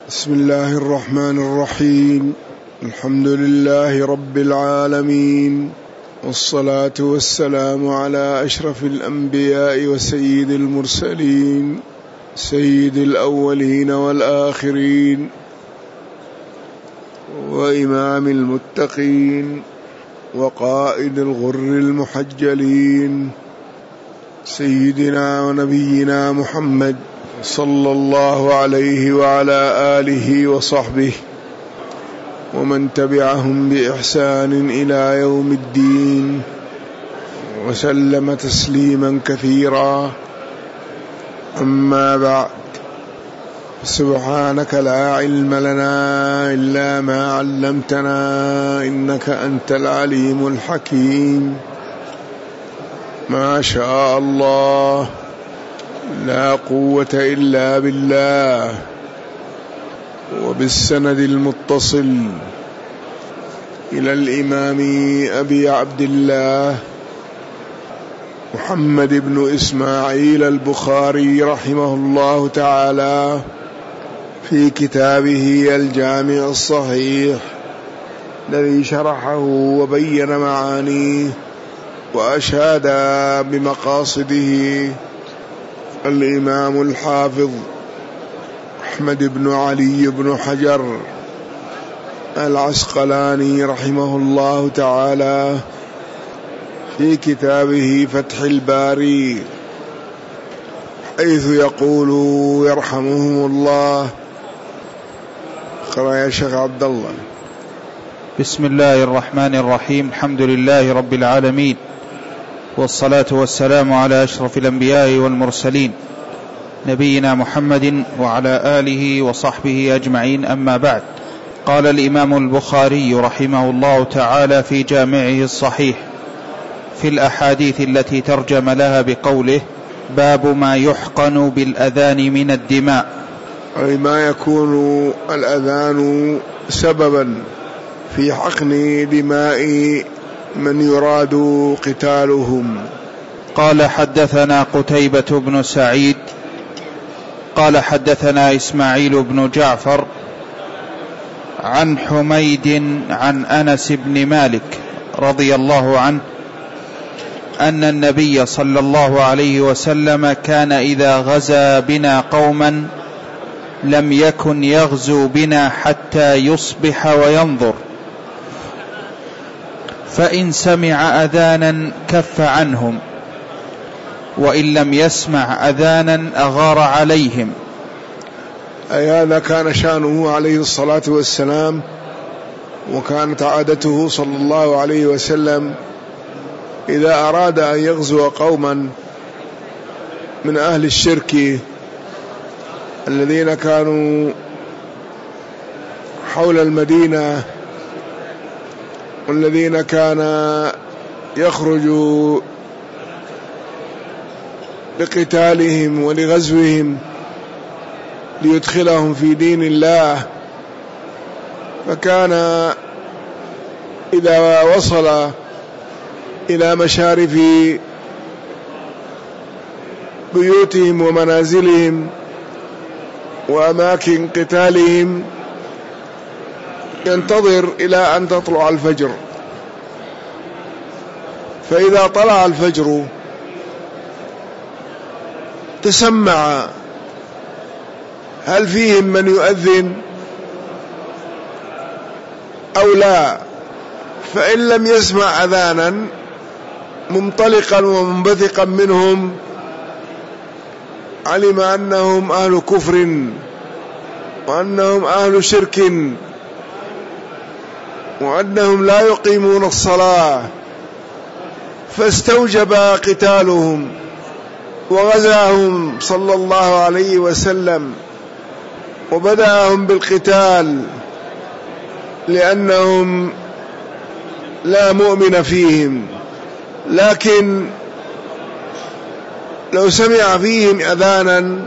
بسم الله الرحمن الرحيم. الحمد لله رب العالمين، والصلاة والسلام على أشرف الأنبياء وسيد المرسلين، سيد الأولين والآخرين، وإمام المتقين، وقائد الغر المحجلين، سيدنا ونبينا محمد صلى الله عليه وعلى آله وصحبه ومن تبعهم بإحسان إلى يوم الدين، وسلم تسليما كثيرا. أما بعد، سبحانك لا علم لنا إلا ما علمتنا إنك أنت العليم الحكيم. ما شاء الله، لا قوة إلا بالله. وبالسند المتصل إلى الإمام أبي عبد الله محمد بن إسماعيل البخاري رحمه الله تعالى في كتابه الجامع الصحيح الذي شرحه وبين معانيه وأشاد بمقاصده الإمام الحافظ أحمد بن علي بن حجر العسقلاني رحمه الله تعالى في كتابه فتح الباري، حيث يقول يرحمهم الله. اقرأ يا شيخ عبد الله. بسم الله الرحمن الرحيم. الحمد لله رب العالمين، والصلاة والسلام على أشرف الأنبياء والمرسلين، نبينا محمد وعلى آله وصحبه أجمعين. أما بعد، قال الإمام البخاري رحمه الله تعالى في جامعه الصحيح في الأحاديث التي ترجم لها بقوله: باب ما يحقن بالأذان من الدماء، أي ما يكون الأذان سببا في حقن دماء من يراد قتالهم. قال: حدثنا قتيبة بن سعيد قال حدثنا إسماعيل بن جعفر عن حميد عن أنس بن مالك رضي الله عنه أن النبي صلى الله عليه وسلم كان إذا غزا بنا قوما لم يكن يغزو بنا حتى يصبح وينظر، فإن سمع أذانا كف عنهم، وإن لم يسمع أذانا أغار عليهم. أي هذا كان شأنه عليه الصلاة والسلام، وكانت عادته صلى الله عليه وسلم إذا أراد أن يغزو قوما من أهل الشرك الذين كانوا حول المدينة، والذين كان يخرج لقتالهم ولغزوهم ليدخلهم في دين الله، فكان إذا وصل إلى مشارف بيوتهم ومنازلهم وأماكن قتالهم ينتظر إلى أن تطلع الفجر، فإذا طلع الفجر تسمع هل فيهم من يؤذن أو لا، فإن لم يسمع أذانا منطلقا ومنبثقا منهم علم أنهم أهل كفر وأنهم أهل شرك وأنهم لا يقيمون الصلاة، فاستوجب قتالهم وغزاهم صلى الله عليه وسلم وبدأهم بالقتال، لأنهم لا مؤمن فيهم. لكن لو سمع فيهم أذانا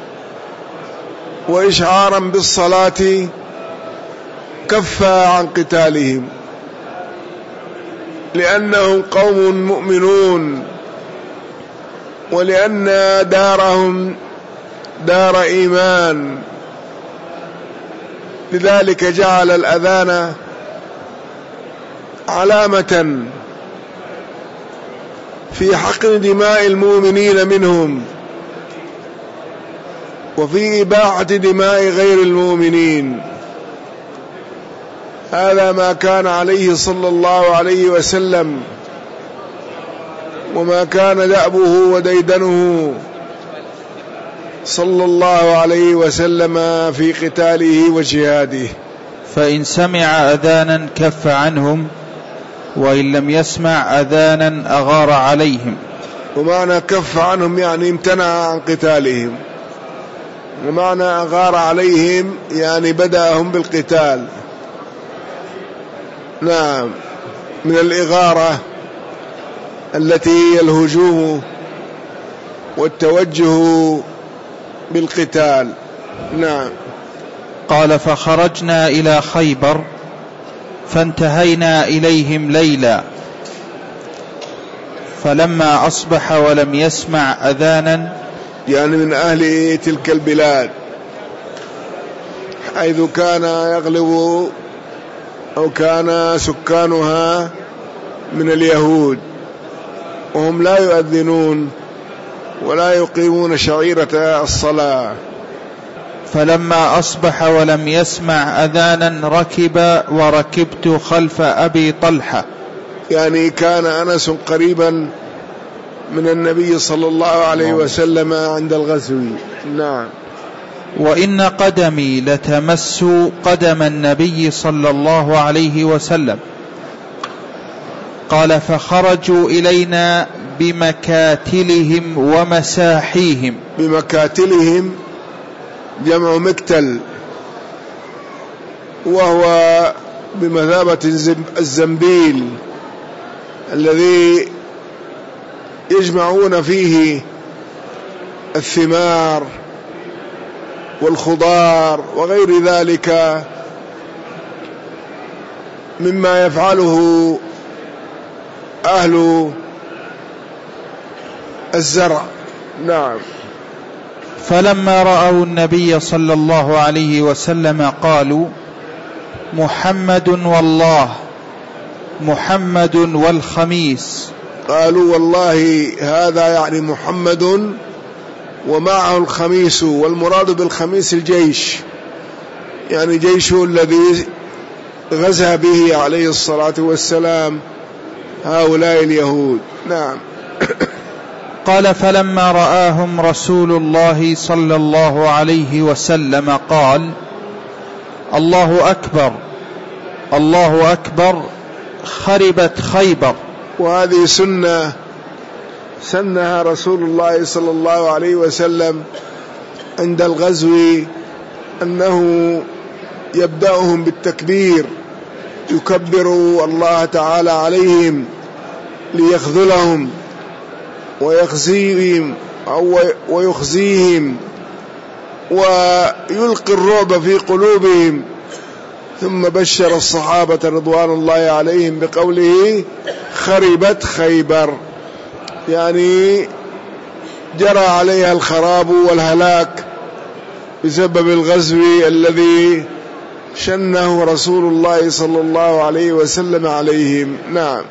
وإشعارا بالصلاة كف عن قتالهم، لأنهم قوم مؤمنون، ولأن دارهم دار إيمان، لذلك جعل الأذان علامة في حقن دماء المؤمنين منهم وفي إباحة دماء غير المؤمنين. هذا ما كان عليه صلى الله عليه وسلم وما كان دأبه وديدنه صلى الله عليه وسلم في قتاله وجهاده. فإن سمع أذانا كف عنهم، وإن لم يسمع أذانا أغار عليهم. ومعنى كف عنهم يعني امتنع عن قتالهم، ومعنى أغار عليهم يعني بدأهم بالقتال. نعم، من الإغارة التي هي الهجوم والتوجه بالقتال. نعم. قال فخرجنا إلى خيبر فانتهينا إليهم ليلا، فلما أصبح ولم يسمع أذانا، يعني من أهل تلك البلاد حيث كان يغلب أو كان سكانها من اليهود، وهم لا يؤذنون ولا يقيمون شعيرة الصلاة. فلما أصبح ولم يسمع أذانا ركب وركبت خلف أبي طلحة. يعني كان أنس قريبا من النبي صلى الله عليه وسلم عند الغزو. نعم. وإن قدمي لتمس قدم النبي صلى الله عليه وسلم. قال فخرجوا إلينا بمكاتلهم ومساحيهم. بمكاتلهم جمع مكتل، وهو بمثابة الزنبيل الذي يجمعون فيه الثمار والخضار وغير ذلك مما يفعله أهل الزرع. نعم. فلما رأوا النبي صلى الله عليه وسلم قالوا محمد والله، محمد والخميس. قالوا والله هذا يعني محمد ومعه الخميس، والمراد بالخميس الجيش، يعني جيشه الذي غزا به عليه الصلاة والسلام هؤلاء اليهود. نعم. قال فلما رآهم رسول الله صلى الله عليه وسلم قال الله أكبر الله أكبر خربت خيبر. وهذه سنها رسول الله صلى الله عليه وسلم عند الغزو، أنه يبدأهم بالتكبير، يكبر الله تعالى عليهم ليخذلهم ويخزيهم أو ويخزيهم ويلقي الرعب في قلوبهم. ثم بشر الصحابة رضوان الله عليهم بقوله خربت خيبر، يعني جرى عليها الخراب والهلاك بسبب الغزو الذي شنه رسول الله صلى الله عليه وسلم عليهم. نعم.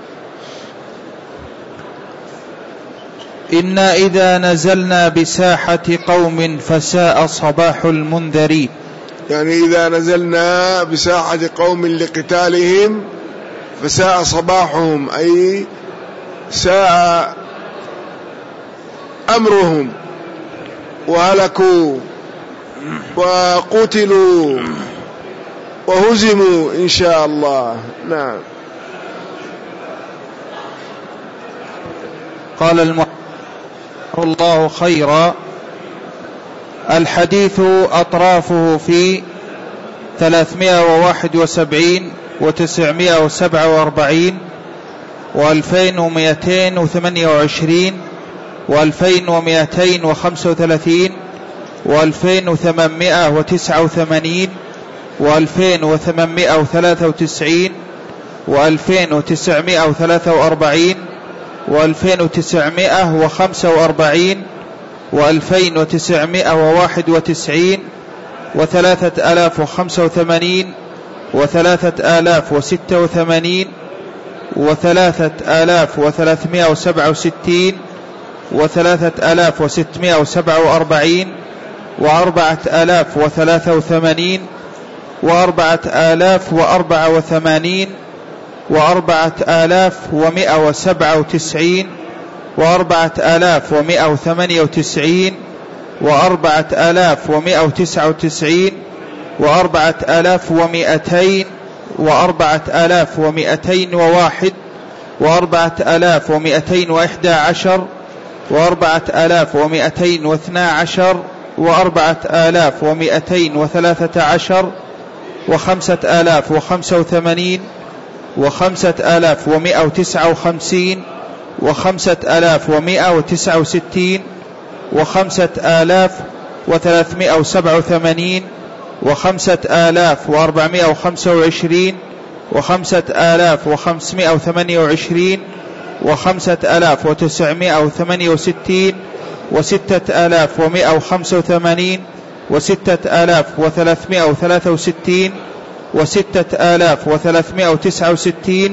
إنا إذا نزلنا بساحة قوم فساء صباح المنذرين. يعني إذا نزلنا بساحة قوم لقتالهم فساء صباحهم، أي ساء أمرهم، وهلكوا وقتلوا وهزموا إن شاء الله. نعم. قال المحمد الله خيرا. الحديث أطرافه في 371 و947 و2228 و2235 و2889 و2893 و2943 و2945 و2991 و3085 و3086 و3367 و3647 و4083 و4084 و4197 و4198 و4199 و4200 و4201 و4211 و4212 و4213 و5085 و5159 و5169 و5387 و5425 و5528 و5968 و6185 و6363 و6369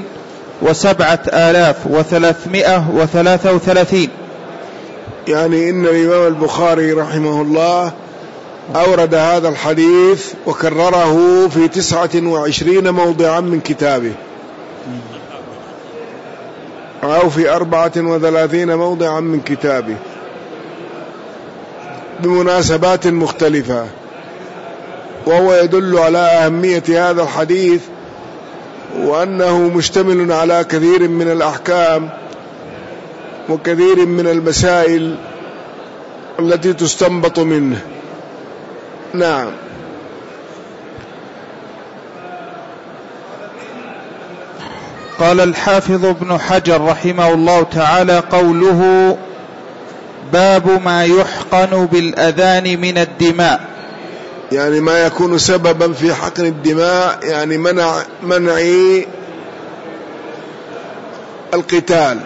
و7333 يعني إن الإمام البخاري رحمه الله أورد هذا الحديث وكرره في 29 موضعا من كتابه، أو في 34 موضعا من كتابه بمناسبات مختلفة، وهو يدل على أهمية هذا الحديث وأنه مشتمل على كثير من الأحكام وكثير من المسائل التي تستنبط منه. نعم. قال الحافظ ابن حجر رحمه الله تعالى: قوله باب ما يحقن بالأذان من الدماء، يعني ما يكون سببا في حقن الدماء، يعني منع القتال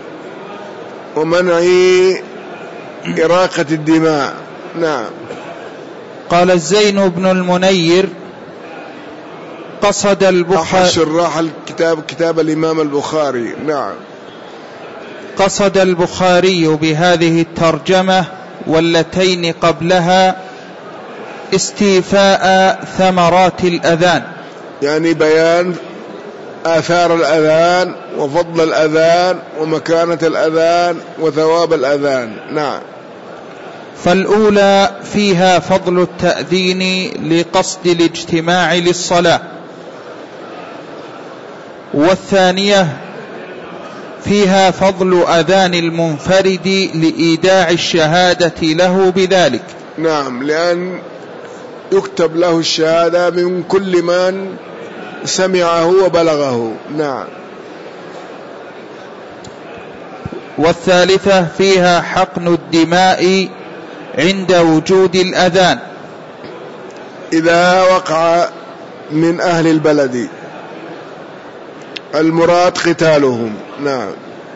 ومنع إراقة الدماء. نعم. قال الزين بن المنير: قصد البخاري شراح كتاب الإمام البخاري. نعم. قصد البخاري بهذه الترجمة واللتين قبلها استيفاء ثمرات الأذان، يعني بيان آثار الأذان وفضل الأذان ومكانة الأذان وثواب الأذان. نعم. فالأولى فيها فضل التأذين لقصد الاجتماع للصلاة، والثانية فيها فضل أذان المنفرد لإيداع الشهادة له بذلك. نعم، لأن يكتب له الشهادة من كل من سمعه وبلغه. نعم. والثالثة فيها حقن الدماء عند وجود الأذان إذا وقع من أهل البلد، المراد قتالهم. نعم.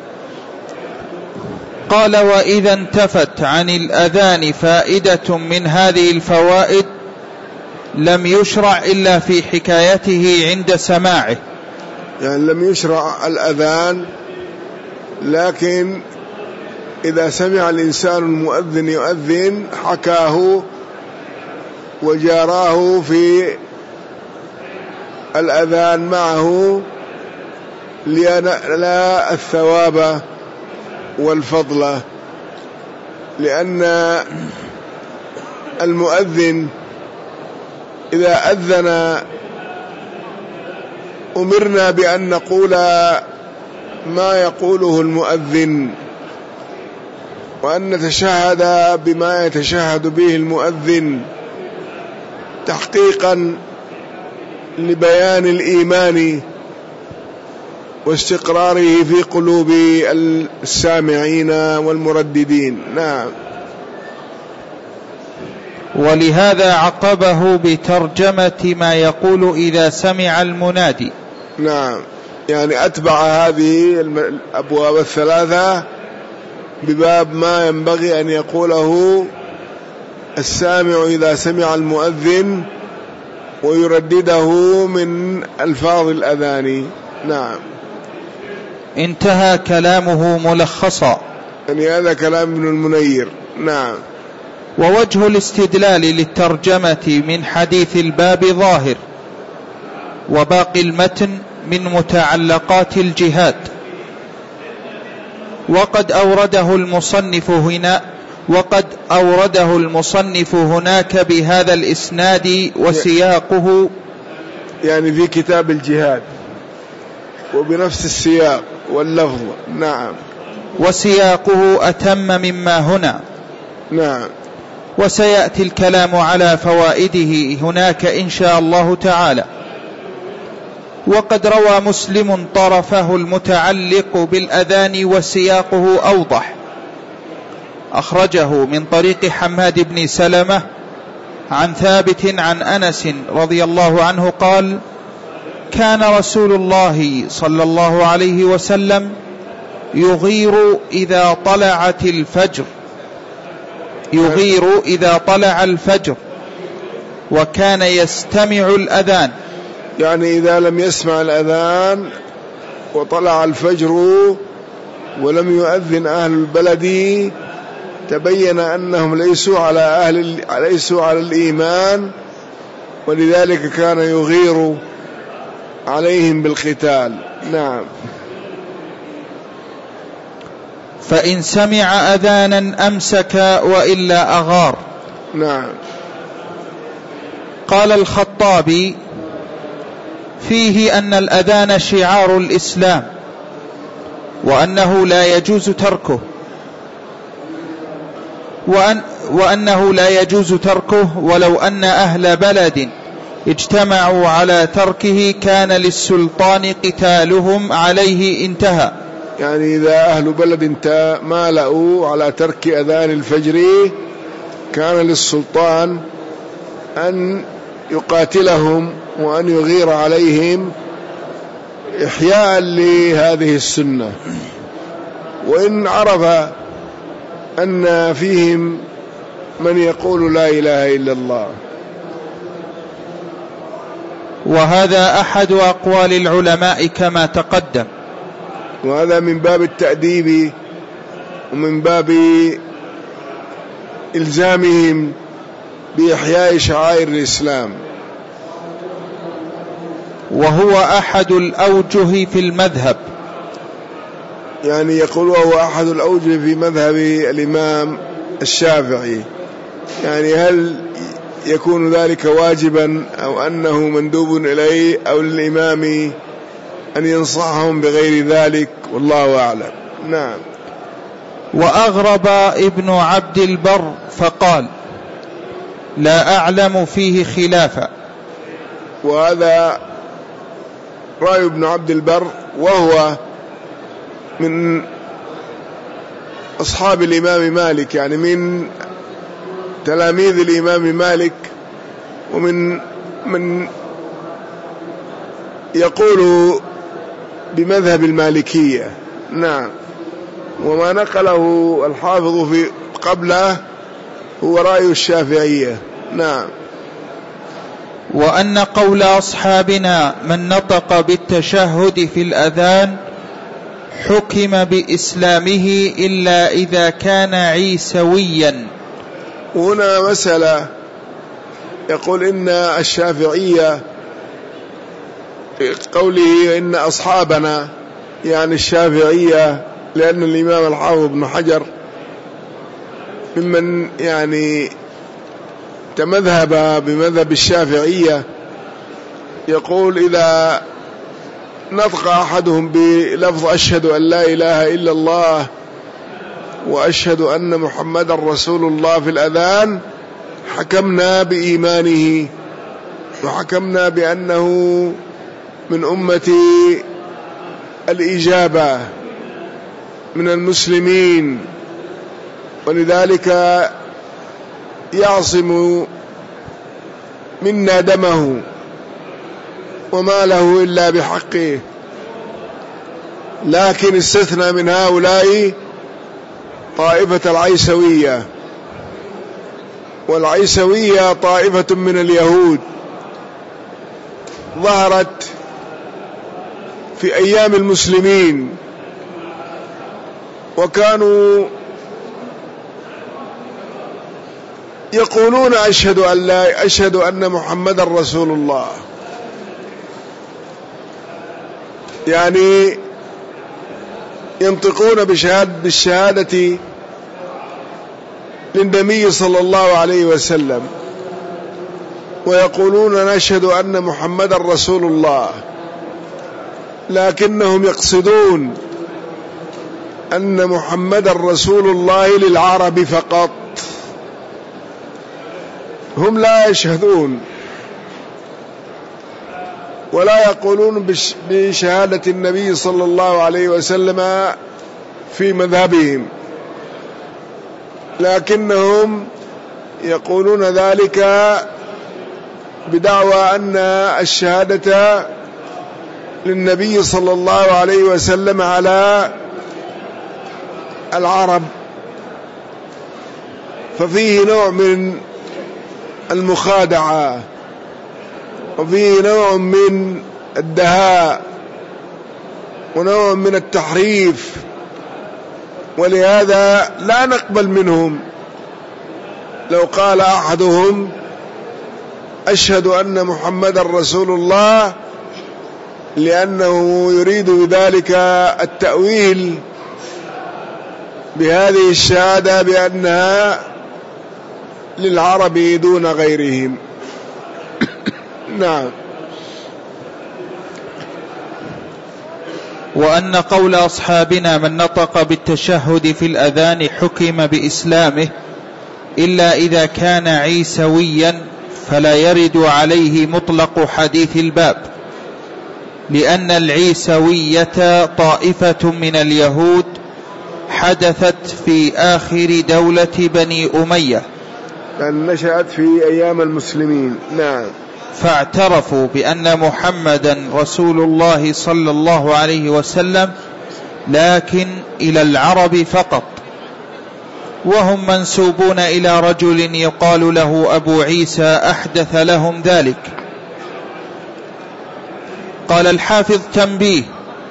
قال: وإذا انتفت عن الأذان فائدة من هذه الفوائد لم يشرع إلا في حكايته عند سماعه، يعني لم يشرع الأذان، لكن إذا سمع الإنسان المؤذن يؤذن حكاه وجاراه في الأذان معه لينال الثواب والفضل، لأن المؤذن إذا أذن أمرنا بأن نقول ما يقوله المؤذن، وأن نتشهد بما يتشهد به المؤذن تحقيقا لبيان الإيمان واستقراره في قلوب السامعين والمرددين. نعم. ولهذا عقبه بترجمة ما يقول إذا سمع المنادي. نعم، يعني أتبع هذه الأبواب الثلاثة بباب ما ينبغي أن يقوله السامع إذا سمع المؤذن ويردده من ألفاظ الأذان. نعم. انتهى كلامه ملخصا، يعني هذا كلام ابن المنير. نعم. ووجه الاستدلال للترجمة من حديث الباب ظاهر، وباقي المتن من متعلقات الجهاد، وقد أورده المصنف هناك بهذا الإسناد وسياقه، يعني في كتاب الجهاد وبنفس السياق واللفظ. نعم. وسياقه أتم مما هنا. نعم. وسيأتي الكلام على فوائده هناك إن شاء الله تعالى. وقد روى مسلم طرفه المتعلق بالأذان وسياقه أوضح، أخرجه من طريق حماد بن سلمة عن ثابت عن أنس رضي الله عنه قال: كان رسول الله صلى الله عليه وسلم يغير إذا طلع الفجر وكان يستمع الأذان. يعني إذا لم يسمع الأذان وطلع الفجر ولم يؤذن أهل البلد تبين أنهم ليسوا على الإيمان، ولذلك كان يغير عليهم بالقتال. نعم. فإن سمع أذانا أمسك وإلا أغار. نعم. قال الخطابي: فيه أن الأذان شعار الإسلام، وأنه لا يجوز تركه ولو أن أهل بلد اجتمعوا على تركه كان للسلطان قتالهم عليه. انتهى. يعني إذا أهل بلد مالأوا على ترك أذان الفجر كان للسلطان أن يقاتلهم وأن يغير عليهم إحياء لهذه السنة. وإن عرف أن فيهم من يقول لا إله إلا الله. وهذا أحد أقوال العلماء كما تقدم، وهذا من باب التأديب ومن باب إلزامهم بإحياء شعائر الإسلام. وهو أحد الأوجه في المذهب، يعني يقول وهو أحد الأوجه في مذهب الإمام الشافعي. يعني هل يكون ذلك واجبا أو أنه مندوب إليه أو للإمام أن ينصحهم بغير ذلك، والله أعلم. نعم. وأغرب ابن عبد البر فقال: لا أعلم فيه خلافا. وهذا رأي ابن عبد البر، وهو من أصحاب الإمام مالك، يعني من تلاميذ الإمام مالك، ومن يقول بمذهب المالكية. نعم. وما نقله الحافظ في قبله هو رأي الشافعية. نعم. وأن قول أصحابنا من نطق بالتشهد في الأذان حكم بإسلامه إلا إذا كان عيسويا. هنا مسألة، يقول إن الشافعية قوله إن أصحابنا يعني الشافعية، لأن الإمام الحافظ بن حجر ممن يعني تمذهب بمذهب الشافعية، يقول إذا نطق أحدهم بلفظ أشهد أن لا إله إلا الله وأشهد أن محمد رسول الله في الأذان حكمنا بإيمانه وحكمنا بأنه من أمة الإجابة من المسلمين، ولذلك يعصم منا دمه وما له إلا بحقه. لكن استثنى من هؤلاء طائفة العيسوية، والعيسوية طائفة من اليهود ظهرت في أيام المسلمين، وكانوا يقولون أشهد أن محمدا رسول الله، يعني ينطقون بالشهادة للنبي صلى الله عليه وسلم، ويقولون نشهد أن محمدا رسول الله، لكنهم يقصدون أن محمدا رسول الله للعرب فقط، هم لا يشهدون ولا يقولون بشهادة النبي صلى الله عليه وسلم في مذهبهم، لكنهم يقولون ذلك بدعوى أن الشهادة للنبي صلى الله عليه وسلم على العرب، ففيه نوع من المخادعة وفيه نوع من الدهاء ونوع من التحريف، ولهذا لا نقبل منهم لو قال أحدهم أشهد أن محمدا رسول الله، لأنه يريد بذلك التأويل بهذه الشهادة بأنها للعرب دون غيرهم. نعم. وأن قول أصحابنا من نطق بالتشهد في الأذان حكم بإسلامه إلا إذا كان عيسويا فلا يرد عليه مطلق حديث الباب، لأن العيسوية طائفة من اليهود حدثت في آخر دولة بني أمية، لأن نشأت في أيام المسلمين. نعم. فاعترفوا بأن محمدا رسول الله صلى الله عليه وسلم، لكن إلى العرب فقط، وهم منسوبون إلى رجل يقال له أبو عيسى أحدث لهم ذلك. قال الحافظ: تنبيه: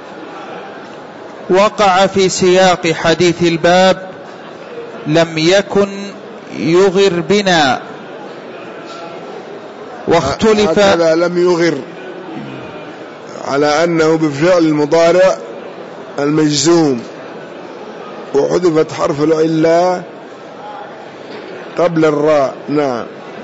وقع في سياق حديث الباب لم يكن يغر بنا، واختلف هذا لم يغر على أنه بفعل المضارع المجزوم، وحذفت حرف العلة قبل الراء. نعم.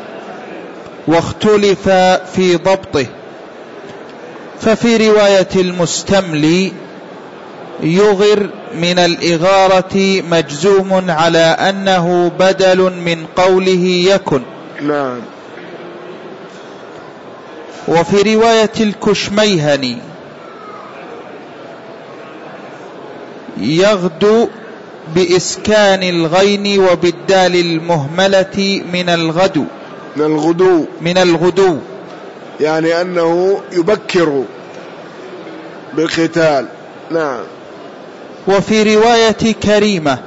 واختلف في ضبطه، ففي رواية المستملي يغر من الإغارة مجزوم على أنه بدل من قوله يكن. نعم. وفي رواية الكشميهني يغدو بإسكان الغين وبالدال المهملة من الغدو، يعني أنه يبكر بالقتال. نعم. وفي رواية كريمة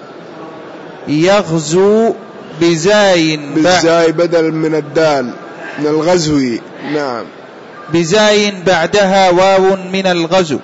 يغزو بزاي بدل من الدال من الغزو. نعم. بزاي بعدها واو من الغزو.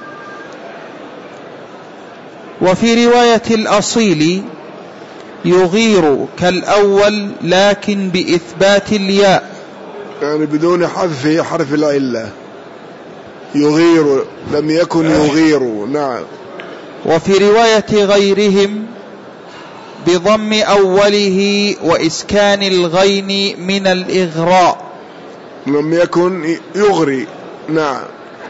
وفي رواية الأصيل يغير كالأول لكن بإثبات الياء، يعني بدون حذف حرف العلة. يغير لم يكن يغير. نعم. وفي رواية غيرهم بضم أوله وإسكان الغين من الإغراء، لم يكن يغري. نعم.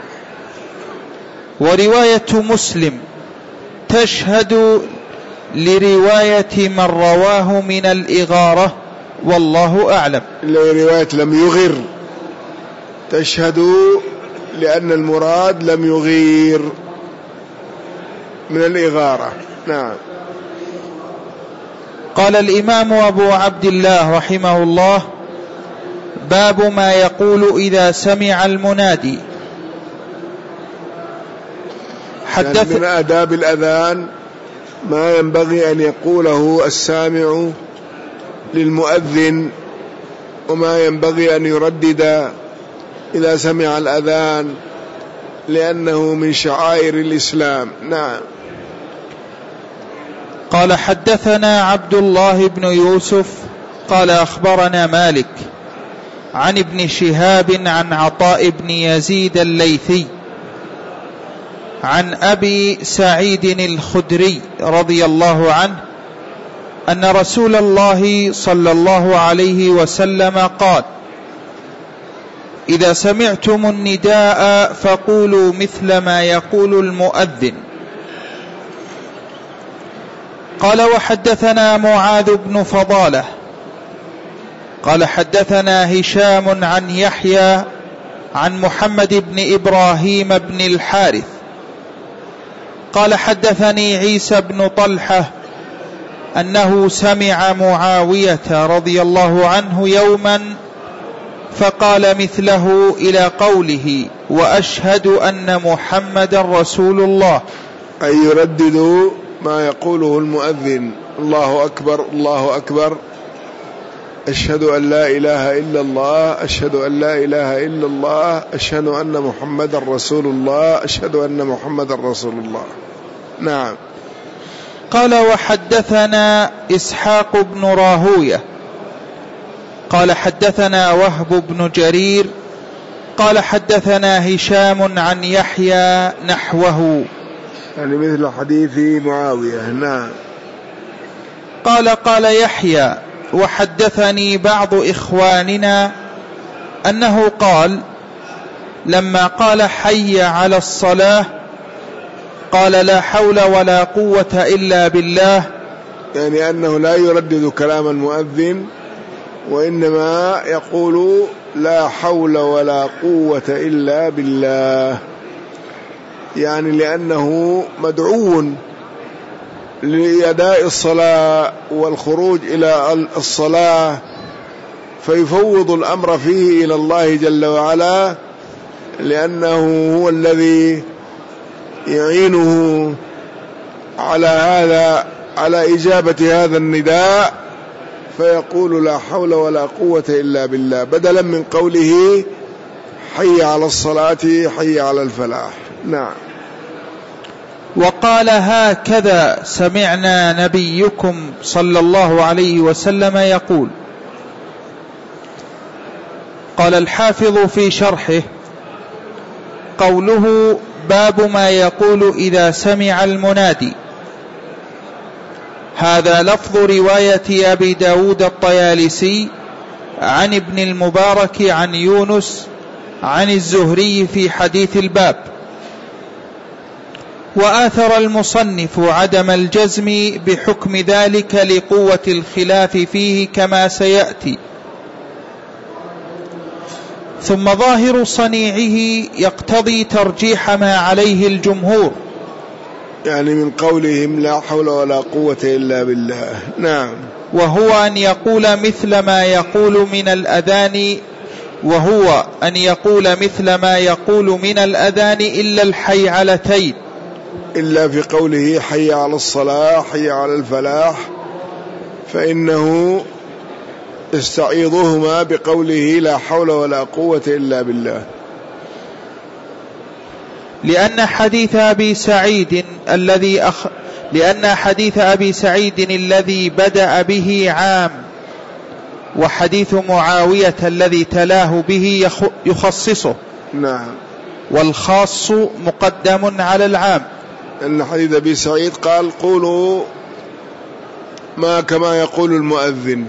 ورواية مسلم تشهد لرواية من رواه من الإغارة، والله أعلم. رواية لم يغر تشهد لأن المراد لم يغير من الإغارة. نعم. قال الإمام أبو عبد الله رحمه الله: باب ما يقول إذا سمع المنادي. يعني من آداب الأذان ما ينبغي أن يقوله السامع للمؤذن وما ينبغي أن يردد إذا سمع الأذان لأنه من شعائر الإسلام. نعم. قال حدثنا عبد الله بن يوسف قال أخبرنا مالك عن ابن شهاب عن عطاء بن يزيد الليثي عن أبي سعيد الخدري رضي الله عنه أن رسول الله صلى الله عليه وسلم قال: إذا سمعتم النداء فقولوا مثل ما يقول المؤذن. قال وحدثنا معاذ بن فضالة قال حدثنا هشام عن يحيى عن محمد بن إبراهيم بن الحارث قال حدثني عيسى بن طلحة أنه سمع معاوية رضي الله عنه يوما فقال مثله إلى قوله: وأشهد أن محمد رسول الله، أي يردد ما يقوله المؤذن: الله أكبر الله أكبر، أشهد أن لا إله إلا الله، أشهد أن لا إله إلا الله، أشهد أن محمد رسول الله، أشهد أن محمد رسول الله. نعم. قال وحدثنا إسحاق بن راهوية قال حدثنا وهب بن جرير قال حدثنا هشام عن يحيى نحوه، يعني مثل حديث معاوية. نعم. قال يحيى وحدثني بعض إخواننا أنه قال: لما قال حي على الصلاة قال: لا حول ولا قوة إلا بالله، يعني أنه لا يردد كلام المؤذن وإنما يقول: لا حول ولا قوة إلا بالله، يعني لأنه مدعو لأداء الصلاة والخروج إلى الصلاة، فيفوض الأمر فيه إلى الله جل وعلا، لأنه هو الذي يعينه على إجابة هذا النداء، فيقول: لا حول ولا قوة إلا بالله، بدلا من قوله حي على الصلاة حي على الفلاح. نعم. وقال: هكذا سمعنا نبيكم صلى الله عليه وسلم يقول. قال الحافظ في شرحه: قوله: باب ما يقول إذا سمع المنادي، هذا لفظ رواية أبي داود الطيالسي عن ابن المبارك عن يونس عن الزهري في حديث الباب. وآثر المصنف عدم الجزم بحكم ذلك لقوة الخلاف فيه كما سيأتي. ثم ظاهر صنيعه يقتضي ترجيح ما عليه الجمهور، يعني من قولهم لا حول ولا قوة إلا بالله. نعم. وهو أن يقول مثل ما يقول من الأذان إلا الحيعلتين، إلا في قوله حي على الصلاة حي على الفلاح، فإنه استعيضهما بقوله لا حول ولا قوة إلا بالله. لأن حديث أبي سعيد الذي بدأ به عام، وحديث معاوية الذي تلاه به يخصصه. نعم. والخاص مقدم على العام. أن حديث أبي سعيد قال: قولوا ما كما يقول المؤذن،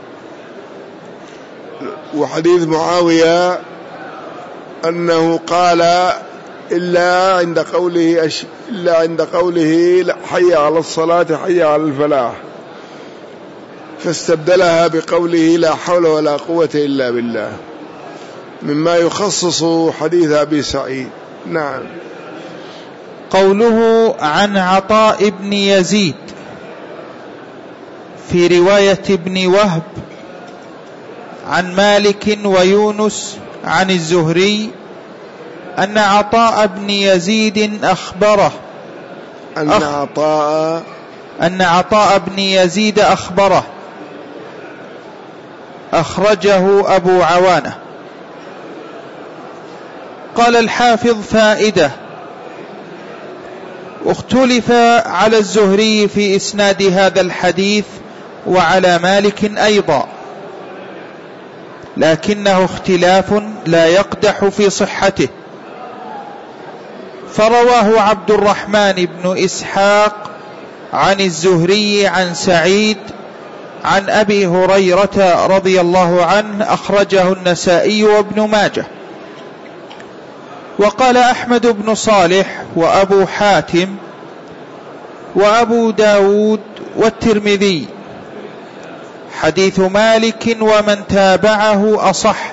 وحديث معاوية أنه قال إلا عند قوله حي على الصلاة حي على الفلاح، فاستبدلها بقوله لا حول ولا قوة إلا بالله، مما يخصص حديث أبي سعيد. نعم. قوله عن عطاء بن يزيد في رواية ابن وهب عن مالك ويونس عن الزهري أن عطاء بن يزيد أخبره أخرجه أبو عوانة. قال الحافظ: فائدة: اختلف على الزهري في إسناد هذا الحديث وعلى مالك أيضا، لكنه اختلاف لا يقدح في صحته. فرواه عبد الرحمن بن إسحاق عن الزهري عن سعيد عن أبي هريرة رضي الله عنه، أخرجه النسائي وابن ماجه. وقال أحمد بن صالح وأبو حاتم وأبو داود والترمذي: حديث مالك ومن تابعه أصح.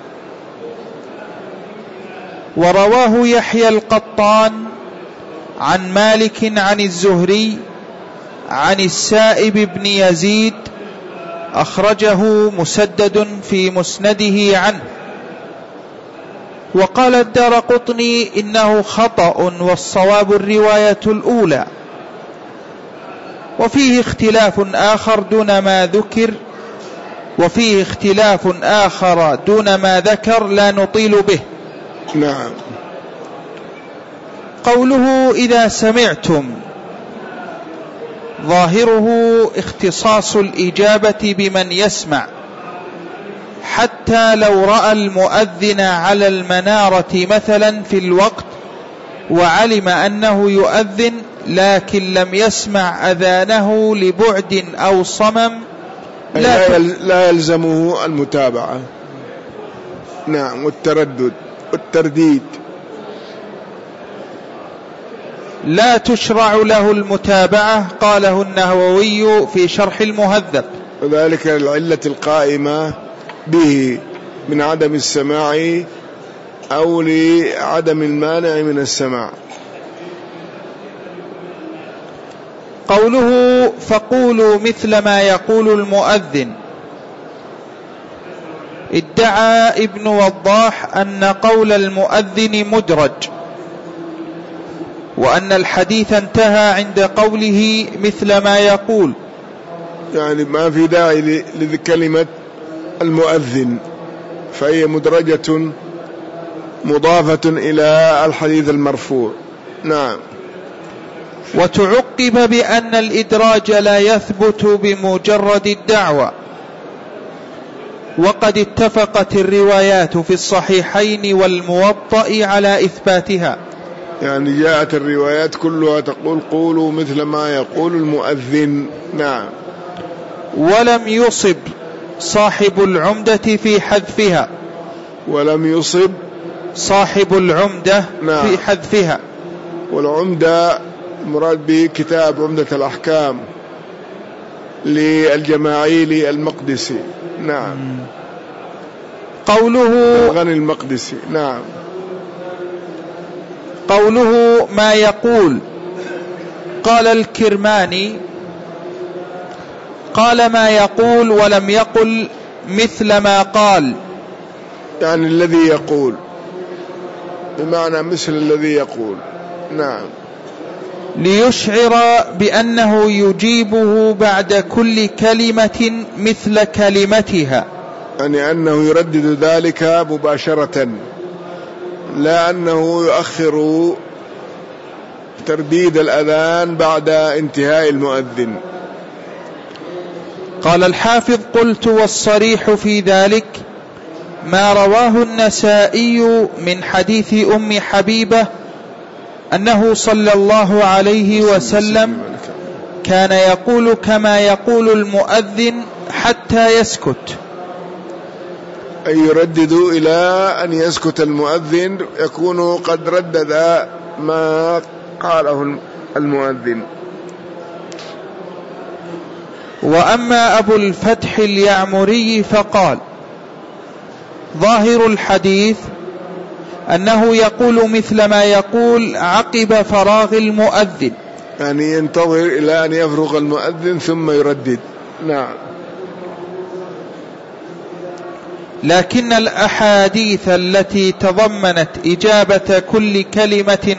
ورواه يحيى القطان عن مالك عن الزهري عن السائب بن يزيد، أخرجه مسدد في مسنده عنه. وقال الدارقطني: إنه خطأ والصواب الرواية الأولى، وفيه اختلاف آخر دون ما ذكر لا نطيل به. نعم. قوله: إذا سمعتم، ظاهره اختصاص الإجابة بمن يسمع، حتى لو رأى المؤذن على المنارة مثلا في الوقت وعلم أنه يؤذن لكن لم يسمع أذانه لبعد أو صمم لا يلزمه المتابعة. نعم. والترديد لا تشرع له المتابعة، قاله النووي في شرح المهذب. وذلك العلة القائمة به من عدم السماع أو لعدم المانع من السماع. قوله: فقولوا مثل ما يقول المؤذن. ادعى ابن وضاح أن قول المؤذن مدرج، وأن الحديث انتهى عند قوله مثل ما يقول، يعني ما في داعي لكلمة المؤذن، فهي مدرجة مضافة إلى الحديث المرفوع. نعم. وتعقب بأن الإدراج لا يثبت بمجرد الدعوة، وقد اتفقت الروايات في الصحيحين والموطأ على إثباتها. يعني جاءت الروايات كلها تقول قولوا مثل ما يقول المؤذن. نعم. ولم يصب صاحب العمدة في حذفها. ولم يصب صاحب العمدة نعم. في حذفها. والعمدة مراد به كتاب عمدة الأحكام للجماعيلي المقدسي. نعم. قوله الغني المقدسي. نعم. قوله ما يقول، قال الكرماني: قال ما يقول ولم يقل مثل ما قال، يعني الذي يقول، بمعنى مثل الذي يقول. نعم. ليشعر بأنه يجيبه بعد كل كلمة مثل كلمتها، يعني أنه يردد ذلك مباشرة، لا أنه يؤخر ترديد الأذان بعد انتهاء المؤذن. قال الحافظ: قلت: والصريح في ذلك ما رواه النسائي من حديث أم حبيبة أنه صلى الله عليه وسلم كان يقول كما يقول المؤذن حتى يسكت، أي يردد إلى أن يسكت المؤذن، يكون قد ردد ما قاله المؤذن. وأما أبو الفتح اليعمري فقال: ظاهر الحديث أنه يقول مثل ما يقول عقب فراغ المؤذن، يعني ينتظر إلى أن يفرغ المؤذن ثم يردد. نعم. لكن الأحاديث التي تضمنت إجابة كل كلمة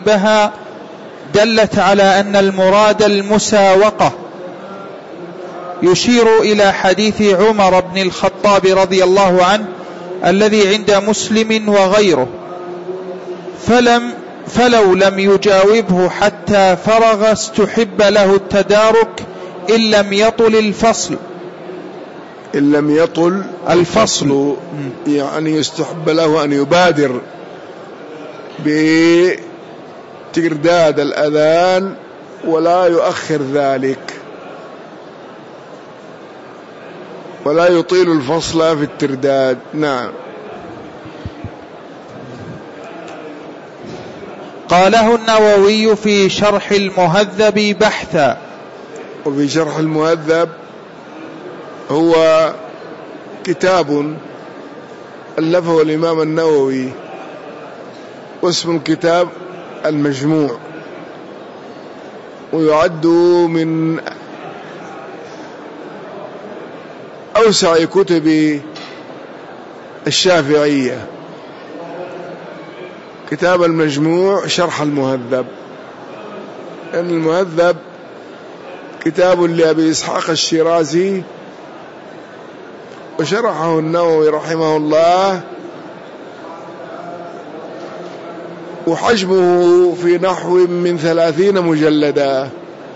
عقبها دلت على أن المراد المساوقة، يشير إلى حديث عمر بن الخطاب رضي الله عنه الذي عند مسلم وغيره، فلو لم يجاوبه حتى فرغ استحب له التدارك إن لم يطل الفصل. إن لم يطل الفصل يعني يستحب له أن يبادر بترداد الأذان ولا يؤخر ذلك، ولا يطيل الفصل في الترداد. نعم. قاله النووي في شرح المهذب بحثا. وفي شرح المهذب هو كتاب ألفه الإمام النووي، واسم الكتاب المجموع، ويعد من أوسع كتب الشافعية. كتاب المجموع شرح المهذب، لأن المهذب كتاب لأبي إسحاق الشيرازي، وشرحه النووي رحمه الله، وحجمه في نحو من 30 مجلدا،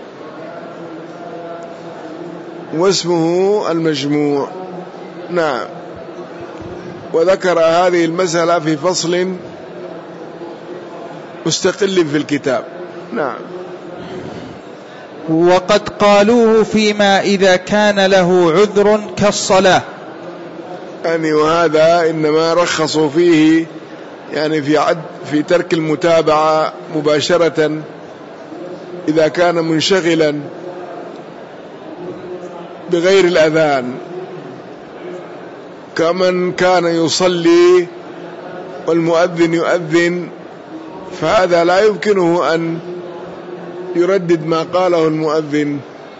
واسمه المجموع. نعم. وذكر هذه المسألة في فصل مستقل في الكتاب. نعم. وقد قالوه فيما إذا كان له عذر كالصلاة، يعني وهذا إنما رخصوا فيه يعني في ترك المتابعة مباشرة إذا كان منشغلا بغير الأذان، كمن كان يصلي والمؤذن يؤذن، فهذا لا يمكنه أن يردد ما قاله المؤذن،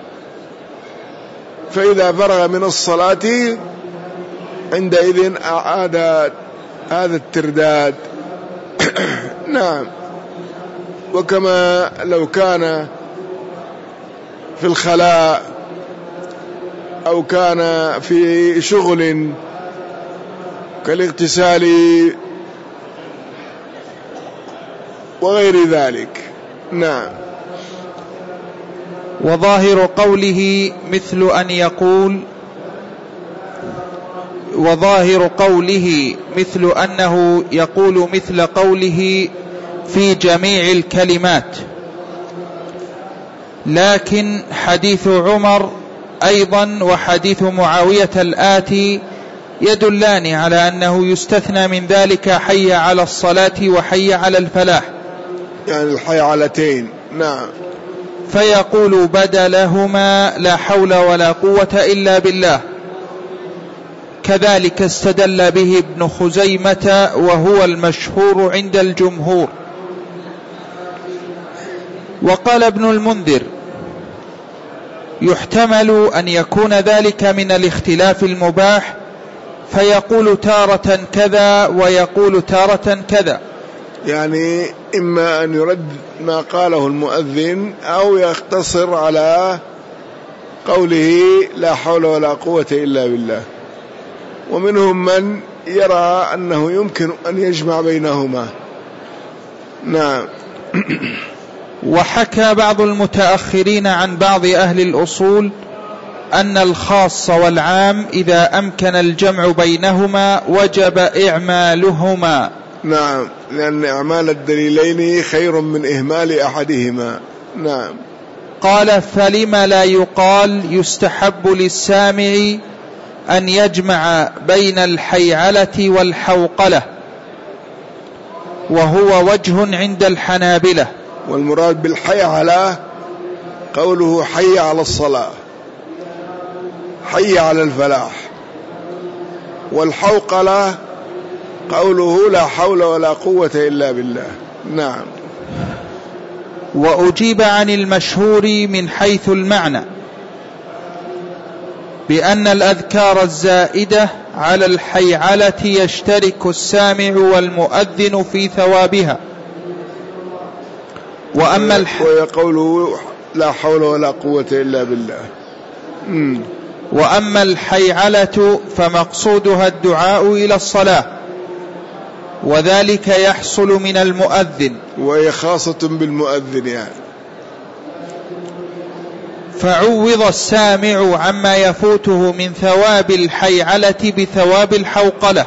فإذا فرغ من الصلاة عندئذ أعاد هذا الترداد. نعم. وكما لو كان في الخلاء أو كان في شغل كالاغتسال وغير ذلك. نعم. وظاهر قوله مثل أنه يقول مثل قوله في جميع الكلمات. لكن حديث عمر أيضا وحديث معاوية الآتي يدلان على أنه يستثنى من ذلك حي على الصلاة وحي على الفلاح، يعني الحي علتين. نعم. فيقول بدلهما لا حول ولا قوة إلا بالله. كذلك استدل به ابن خزيمة وهو المشهور عند الجمهور. وقال ابن المنذر يحتمل أن يكون ذلك من الاختلاف المباح، فيقول تارة كذا ويقول تارة كذا، يعني إما أن يرد ما قاله المؤذن أو يقتصر على قوله لا حول ولا قوة إلا بالله. ومنهم من يرى أنه يمكن أن يجمع بينهما. نعم. وحكى بعض المتأخرين عن بعض أهل الأصول أن الخاص والعام إذا أمكن الجمع بينهما وجب إعمالهما. نعم، لأن إعمال الدليلين خير من إهمال أحدهما. نعم. قال فلم لا يقال يستحب للسامع أن يجمع بين الحيعلة والحوقلة، وهو وجه عند الحنابلة. والمراد بالحيعلة قوله حي على الصلاة، حي على الفلاح. والحوقلة قوله لا حول ولا قوة إلا بالله. نعم. وأجيب عن المشهور من حيث المعنى بأن الأذكار الزائدة على الحيعلة يشترك السامع والمؤذن في ثوابها. وأما ويقوله لا حول ولا قوة إلا بالله. وأما الحيعلة فمقصودها الدعاء إلى الصلاة، وذلك يحصل من المؤذن، وهي خاصة بالمؤذن يعني. فعوض السامع عما يفوته من ثواب الحيعلة بثواب الحوقلة.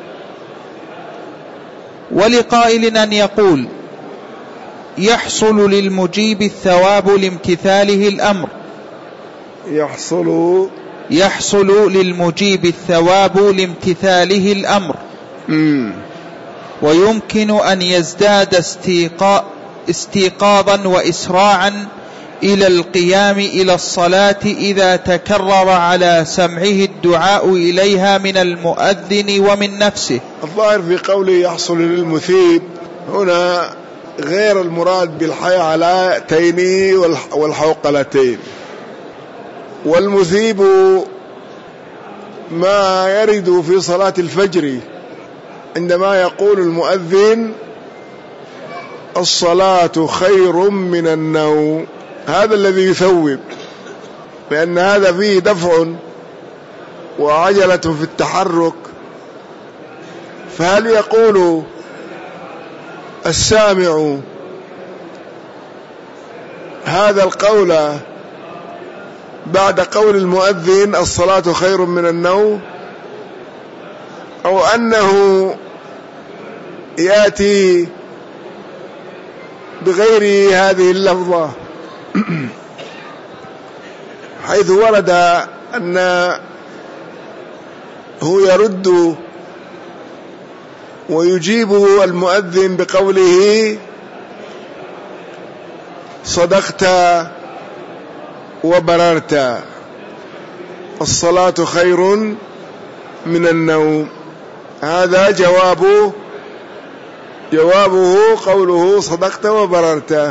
ولقائل أن يقول: يحصل للمجيب الثواب لامتثاله الأمر، يحصل للمجيب الثواب لامتثاله الأمر، ويمكن أن يزداد استيقاظا وإسراعا إلى القيام إلى الصلاة إذا تكرر على سمعه الدعاء إليها من المؤذن ومن نفسه. الظاهر في قوله يحصل للمثيب هنا غير المراد بالحيعلتين والحوقلتين. والمثيب ما يرد في صلاة الفجر عندما يقول المؤذن: الصلاة خير من النوم، هذا الذي يثوب، لأن هذا فيه دفع وعجلة في التحرك. فهل يقول السامع هذا القول بعد قول المؤذن الصلاة خير من النوم، أو أنه يأتي بغير هذه اللفظة، حيث ورد أنه يرد ويجيب المؤذن بقوله: صدقت وبررت، الصلاة خير من النوم. هذا جوابه قوله صدقت وبررت،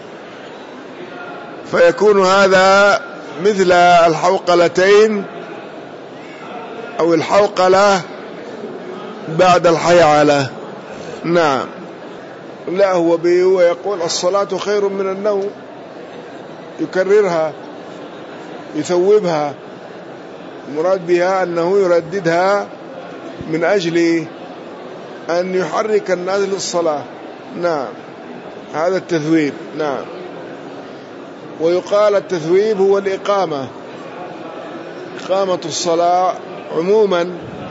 فيكون هذا مثل الحوقلتين أو الحوقلة بعد الحيعلة. نعم. لا، هو يقول الصلاة خير من النوم، يكررها يثوبها، المراد بها أنه يرددها من أجل أن يحرك الناس للصلاة. نعم، هذا التثويب. نعم. ويقال التثويب هو الإقامة، إقامة الصلاة عموما،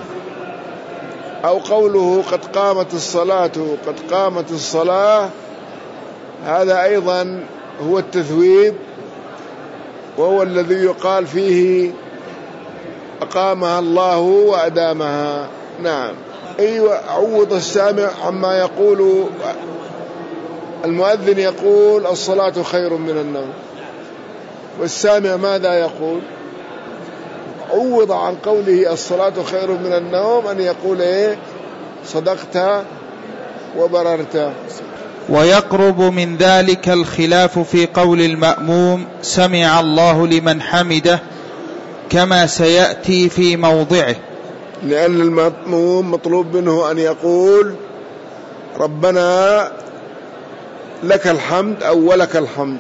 أو قوله قد قامت الصلاة، قد قامت الصلاة، هذا أيضا هو التثويب، وهو الذي يقال فيه أقامها الله وأدامها. نعم. أيوة. عوض السامع عما يقول المؤذن، يقول الصلاة خير من النوم، والسامع ماذا يقول؟ عوض عن قوله الصلاة خير من النوم أن يقول إيه؟ صدقت وبررت. ويقرب من ذلك الخلاف في قول المأموم سمع الله لمن حمده، كما سيأتي في موضعه، لأن المأموم مطلوب منه أن يقول ربنا لك الحمد أو ولك الحمد،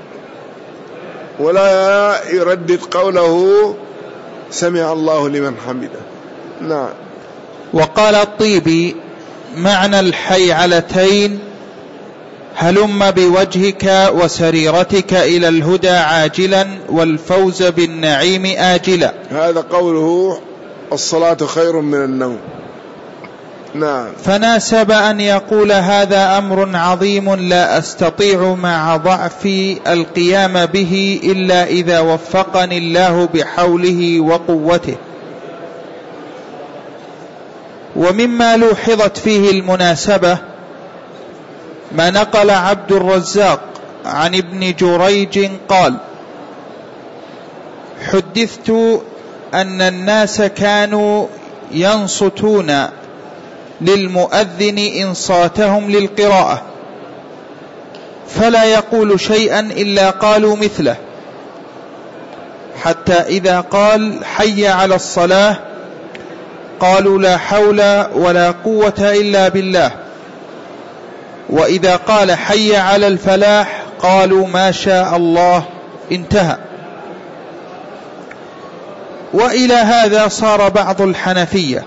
ولا يردد قوله سمع الله لمن حمده. نعم. وقال الطيبي معنى الحيعلتين: هلم بوجهك وسريرتك إلى الهدى عاجلا والفوز بالنعيم آجلا. هذا قوله الصلاة خير من النوم. نعم. فناسب أن يقول هذا أمر عظيم لا أستطيع مع ضعفي القيام به إلا إذا وفقني الله بحوله وقوته. ومما لوحظت فيه المناسبة ما نقل عبد الرزاق عن ابن جريج قال: حدثت أن الناس كانوا ينصتون للمؤذن إنصاتهم للقراءة، فلا يقول شيئا إلا قالوا مثله، حتى إذا قال حي على الصلاة قالوا لا حول ولا قوة إلا بالله، وإذا قال حي على الفلاح قالوا ما شاء الله، انتهى. وإلى هذا صار بعض الحنفية.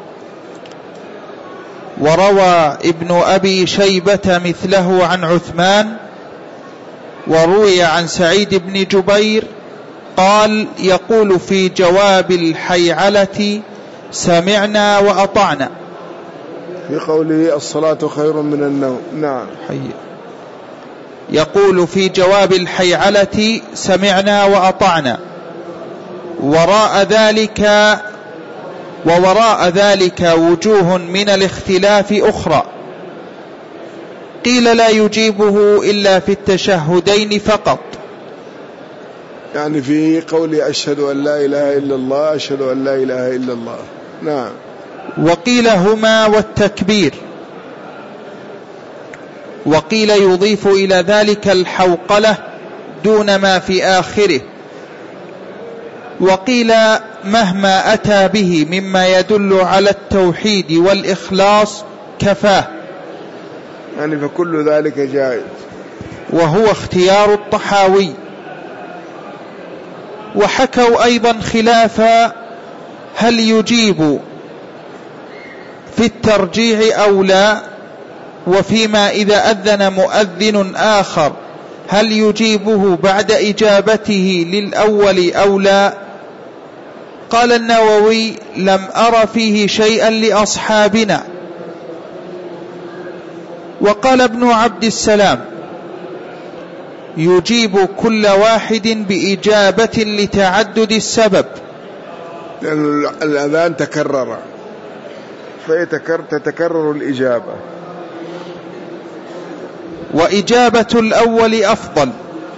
وروى ابن أبي شيبة مثله عن عثمان، وروي عن سعيد بن جبير قال يقول في جواب الحيعلة سمعنا وأطعنا، في قوله الصلاة خير من النوم. نعم. يقول في جواب الحيعلة سمعنا وأطعنا. ووراء ذلك وجوه من الاختلاف أخرى، قيل لا يجيبه إلا في التشهدين فقط، يعني في قول أشهد أن لا إله إلا الله، أشهد أن لا إله إلا الله. نعم. وقيل هما والتكبير، وقيل يضيف إلى ذلك الحوقلة دون ما في آخره، وقيل مهما أتى به مما يدل على التوحيد والإخلاص كفاه، يعني فكل ذلك جائز، وهو اختيار الطحاوي. وحكوا أيضا خلافا هل يجيب في الترجيع أو لا، وفيما إذا أذن مؤذن آخر هل يجيبه بعد إجابته للأول أو لا. قال النووي لم أر فيه شيئا لأصحابنا. وقال ابن عبد السلام يجيب كل واحد بإجابة لتعدد السبب، لأن الأذان تكرر فتتكرر الإجابة، وإجابة الأول أفضل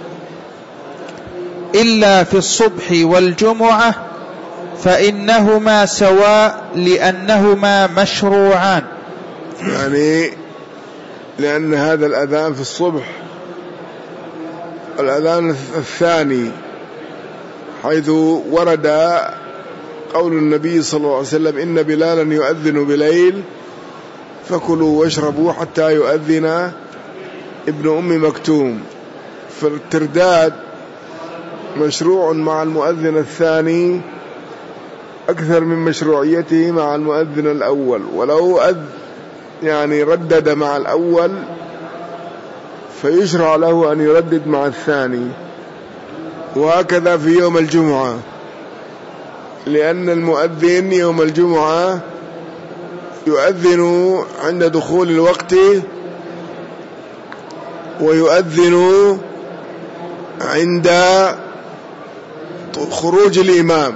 إلا في الصبح والجمعة فإنهما سواء لأنهما مشروعان، يعني لأن هذا الأذان في الصبح، الأذان الثاني حيث ورد قول النبي صلى الله عليه وسلم إن بلالا يؤذن بليل فكلوا واشربوا حتى يؤذن ابن أم مكتوم، فالترداد مشروع مع المؤذن الثاني أكثر من مشروعيته مع المؤذن الأول، ولو يعني ردد مع الأول فيشرع له أن يردد مع الثاني. وهكذا في يوم الجمعة، لأن المؤذن يوم الجمعة يؤذن عند دخول الوقت ويؤذن عند خروج الإمام،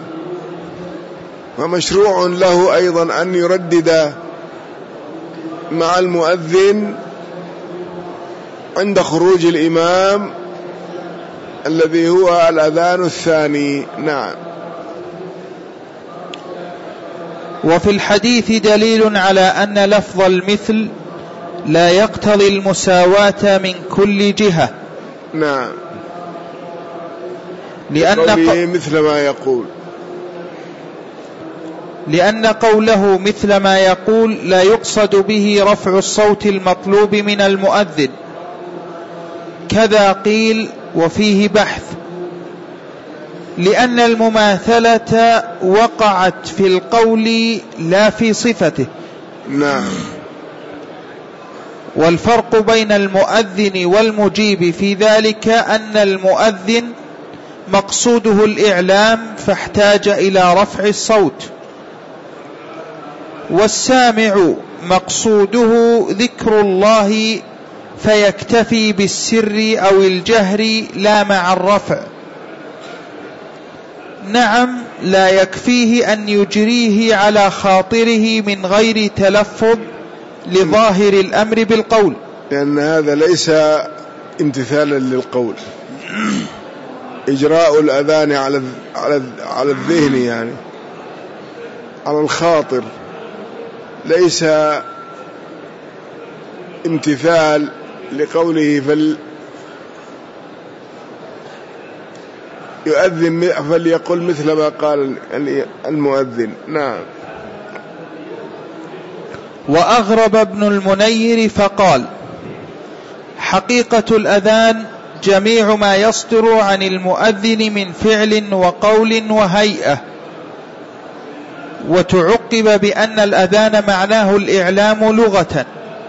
ومشروع له أيضا أن يردد مع المؤذن عند خروج الإمام الذي هو الأذان الثاني. نعم. وفي الحديث دليل على أن لفظ المثل لا يقتضي المساواة من كل جهة. نعم. لأن قوله مثل ما يقول لا يقصد به رفع الصوت المطلوب من المؤذن، كذا قيل وفيه بحث، لأن المماثلة وقعت في القول لا في صفته. نعم. والفرق بين المؤذن والمجيب في ذلك أن المؤذن مقصوده الإعلام فاحتاج إلى رفع الصوت، والسامع مقصوده ذكر الله فيكتفي بالسر أو الجهر لا مع الرفع. نعم، لا يكفيه أن يجريه على خاطره من غير تلفظ لظاهر الأمر بالقول، لأن هذا ليس امتثالا للقول. إجراء الأذان على الذهن، يعني على الخاطر، ليس امتثال لقوله فليقل مثل ما قال المؤذن. نعم. وأغرب ابن المنير فقال حقيقة الأذان جميع ما يصدر عن المؤذن من فعل وقول وهيئة وتعقب بأن الأذان معناه الإعلام لغة،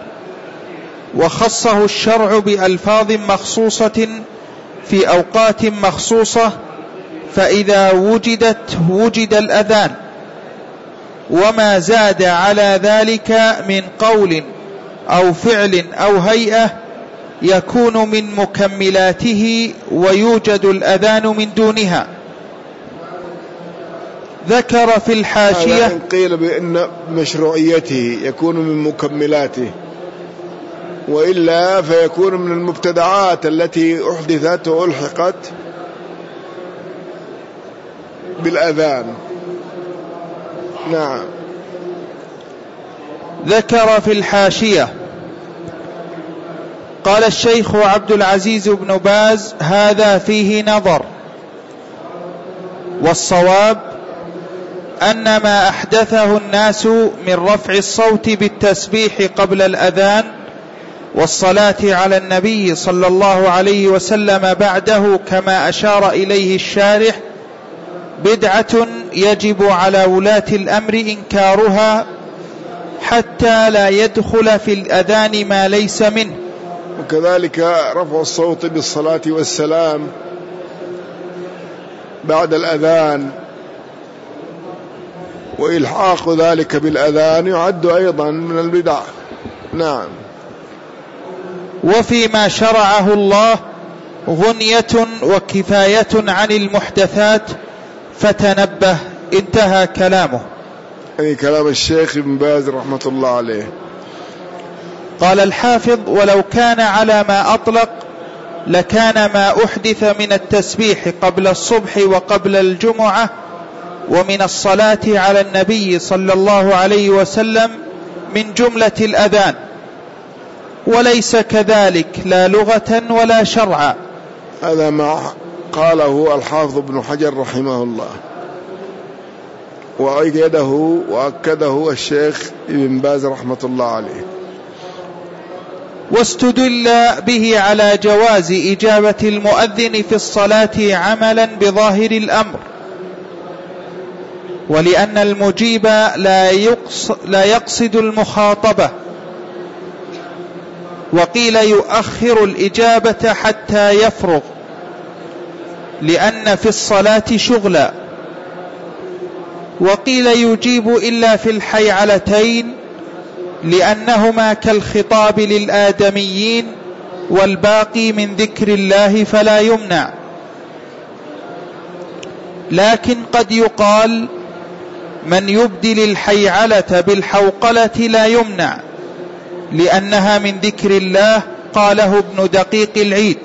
وخصه الشرع بألفاظ مخصوصة في أوقات مخصوصة، فإذا وجد الأذان، وما زاد على ذلك من قول أو فعل أو هيئة يكون من مكملاته، ويوجد الأذان من دونها. ذكر في الحاشية إن قيل بأن مشروعيته يكون من مكملاته، وإلا فيكون من المبتدعات التي أحدثت وألحقت بالأذان. نعم. ذكر في الحاشية قال الشيخ عبد العزيز بن باز: هذا فيه نظر، والصواب أن ما أحدثه الناس من رفع الصوت بالتسبيح قبل الأذان والصلاة على النبي صلى الله عليه وسلم بعده، كما أشار إليه الشارح، بدعة يجب على ولاة الأمر إنكارها حتى لا يدخل في الأذان ما ليس منه. وكذلك رفع الصوت بالصلاة والسلام بعد الأذان وإلحاق ذلك بالأذان يعد أيضا من البدع. نعم. وفيما شرعه الله غنية وكفاية عن المحدثات، فتنبه. انتهى كلامه، أي كلام الشيخ ابن باز رحمة الله عليه. قال الحافظ: ولو كان على ما أطلق لكان ما أحدث من التسبيح قبل الصبح وقبل الجمعة ومن الصلاة على النبي صلى الله عليه وسلم من جملة الأذان، وليس كذلك لا لغة ولا شرعا. هذا ما قاله الحافظ ابن حجر رحمه الله، وأكده الشيخ ابن باز رحمة الله عليه. واستدل به على جواز إجابة المؤذن في الصلاة عملا بظاهر الأمر، ولأن المجيب لا يقصد المخاطبة. وقيل يؤخر الإجابة حتى يفرغ، لأن في الصلاة شغلا. وقيل يجيب إلا في الحيعلتين، لأنهما كالخطاب للآدميين، والباقي من ذكر الله فلا يمنع. لكن قد يقال: من يبدل الحيعلة بالحوقلة لا يمنع، لأنها من ذكر الله. قاله ابن دقيق العيد.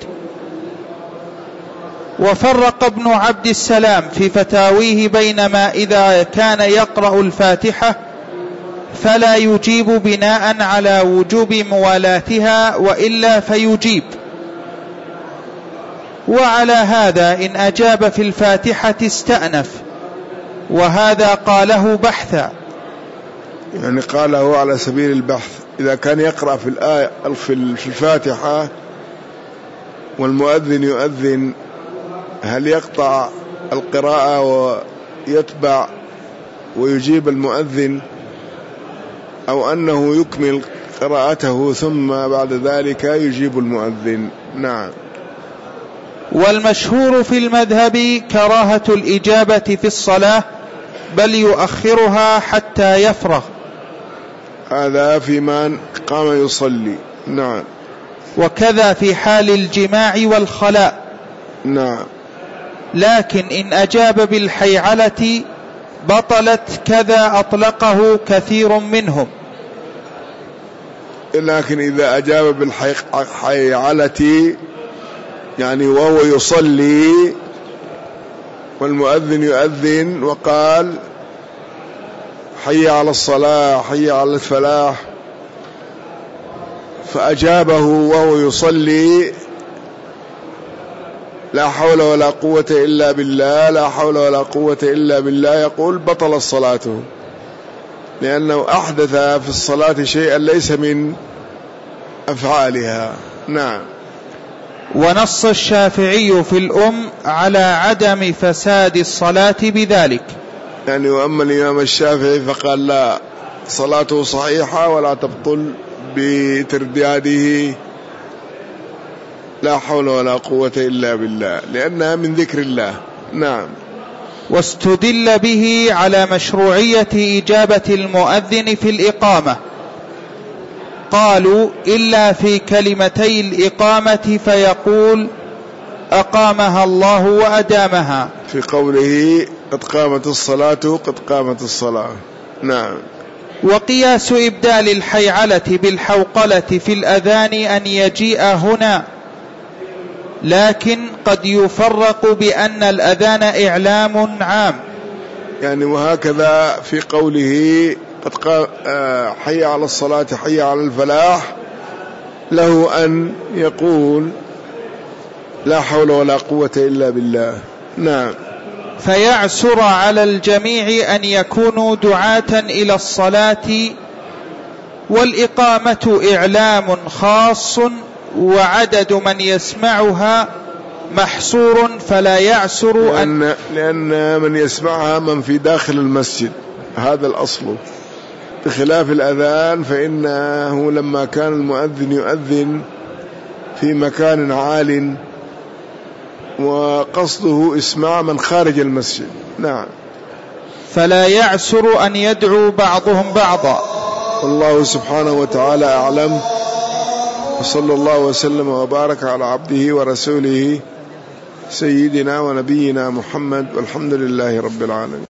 وفرق ابن عبد السلام في فتاويه بين ما إذا كان يقرأ الفاتحة فلا يجيب بناء على وجوب موالاتها، وإلا فيجيب. وعلى هذا إن أجاب في الفاتحة استأنف، وهذا قاله بحثا، يعني قاله على سبيل البحث. إذا كان يقرأ في الآية في الفاتحة والمؤذن يؤذن، هل يقطع القراءة ويتبع ويجيب المؤذن، أو أنه يكمل قراءته ثم بعد ذلك يجيب المؤذن؟ نعم. والمشهور في المذهب كراهة الإجابة في الصلاة، بل يؤخرها حتى يفرغ. هذا في من قام يصلي. نعم. وكذا في حال الجماع والخلاء. نعم. لكن إن أجاب بالحيعلة بطلت، كذا أطلقه كثير منهم. لكن إذا أجاب بالحيعلة يعني وهو يصلي والمؤذن يؤذن وقال: حي على الصلاة، حي على الفلاح، فأجابه وهو يصلي: لا حول ولا قوة إلا بالله، لا حول ولا قوة إلا بالله، يقول: بطل صلاته، لأنه أحدث في الصلاة شيئا ليس من أفعالها. نعم. ونص الشافعي في الأم على عدم فساد الصلاة بذلك. يعني وأما الإمام الشافعي فقال لا، صلاته صحيحة ولا تبطل بترداده لا حول ولا قوة إلا بالله، لأنها من ذكر الله. نعم. واستدل به على مشروعية إجابة المؤذن في الإقامة، قالوا إلا في كلمتي الإقامة فيقول أقامها الله وأدامها، في قوله قد قامت الصلاة قد قامت الصلاة. نعم. وقياس إبدال الحيعلة بالحوقلة في الأذان أن يجيء هنا، لكن قد يفرق بأن الأذان إعلام عام. يعني وهكذا في قوله قد حي على الصلاة حي على الفلاح، له أن يقول لا حول ولا قوة إلا بالله. نعم. فيعسر على الجميع أن يكونوا دعاة إلى الصلاة، والإقامة إعلام خاص وعدد من يسمعها محصور، فلا يعسر لأن من يسمعها من في داخل المسجد، هذا الأصل، بخلاف الأذان فإنه لما كان المؤذن يؤذن في مكان عال وقصده إسماع من خارج المسجد. نعم. فلا يعسر أن يدعو بعضهم بعضا. والله سبحانه وتعالى أعلم، وصلى الله وسلم وبارك على عبده ورسوله سيدنا ونبينا محمد، والحمد لله رب العالمين.